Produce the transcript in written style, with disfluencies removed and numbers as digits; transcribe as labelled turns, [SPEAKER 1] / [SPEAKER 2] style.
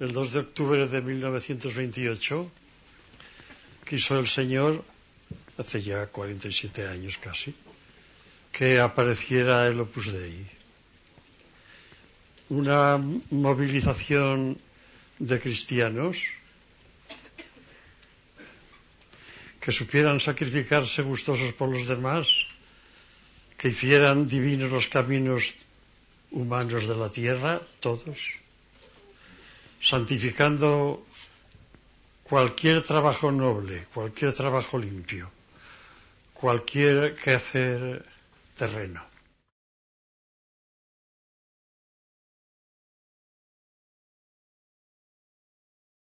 [SPEAKER 1] el 2 de octubre de 1928, quiso el Señor, hace ya 47 años casi, que apareciera el Opus Dei. Una movilización de cristianos que supieran sacrificarse gustosos por los demás, que hicieran divinos los caminos humanos de la tierra, todos, santificando cualquier trabajo noble, cualquier trabajo limpio, cualquier quehacer terreno.